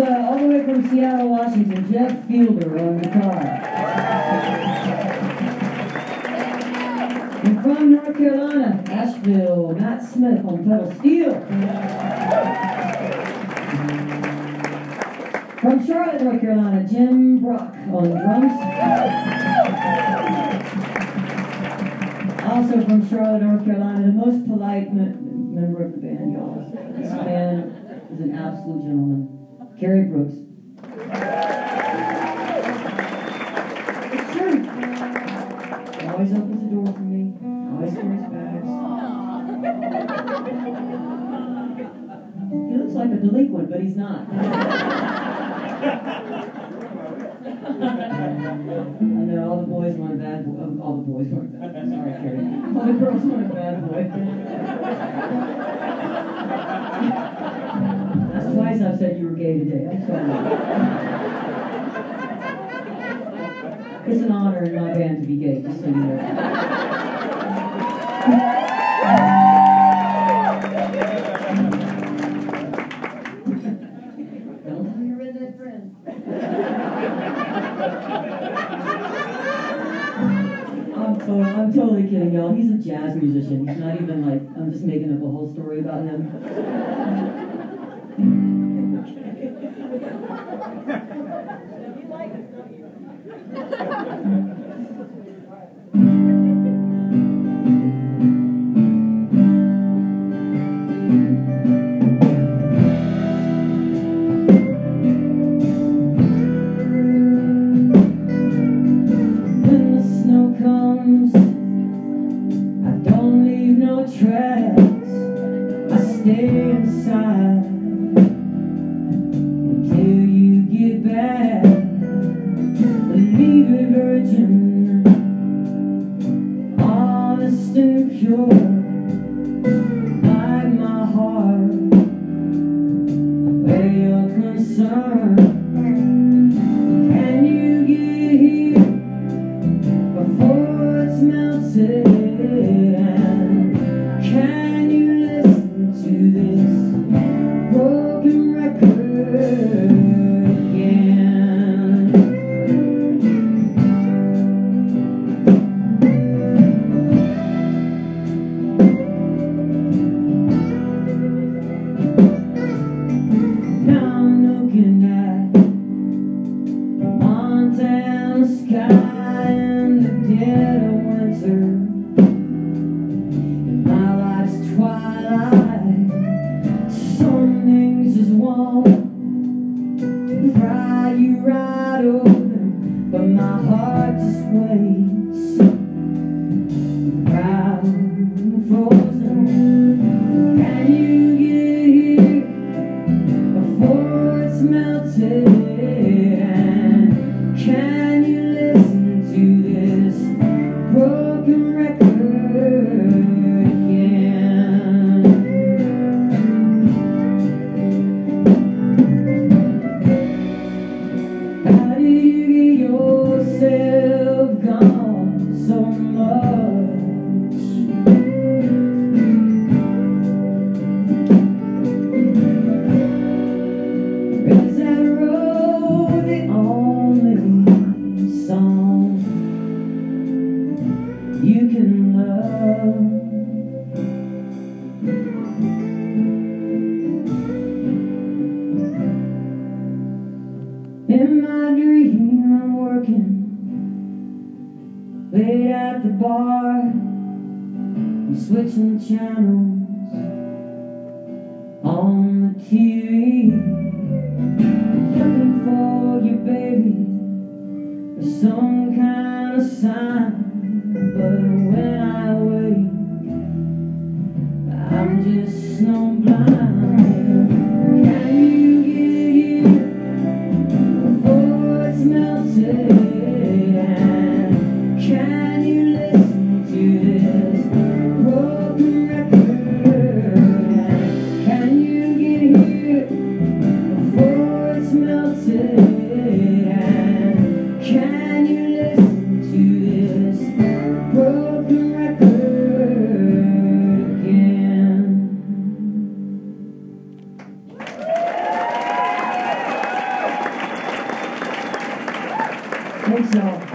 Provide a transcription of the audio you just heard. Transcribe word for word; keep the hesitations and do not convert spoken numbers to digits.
uh, all the way from Seattle, Washington, Jeff Fielder on guitar. And from North Carolina, Asheville, Matt Smith on pedal steel. From Charlotte, North Carolina, Jim Brock on drums. Also from Charlotte, North Carolina, the most polite me member of the band, y'all. This man is an absolute gentleman. Kerry Brooks. It's true. Always opens the door for me. Always carries bags. He looks like a delinquent, but he's not. I know all the boys want a bad boy. All the boys want a bad boy. Sorry, Kerry. All the girls want a bad boy. That's twice I've said you were gay today. I'm sorry. It's an honor in my band to be gay, just so you know. Don't tell your redneck friends. I'm, to I'm totally kidding, y'all. He's a jazz musician. He's not even like, I'm just making up a whole story about him. You like us, don't you? When the snow comes, I don't leave no tracks. I stay inside until you get back. Leave it virgin, honest and pure, like my heart, where you're concerned. Can you get here before it's melted? And can you listen to this broken record again? Now I'm looking at the Montana sky and the dead of winter. In my life's twilight, some things just want to pry you right open, but my heart just waits, proud and frozen. Can you get here before it's melted? And can you listen to this broken record again? How did you get yourself gone so much? Is that road the only song you can love? In my dream I'm working late at the bar. I'm switching channels on the T V, looking for you, baby, for some kind of sign. But when I wake, I'm just snowblind. Can you get here before it's melted? And can you listen to this broken record? And can you get here before it's melted? And can you listen to this broken record again? Thanks, y'all.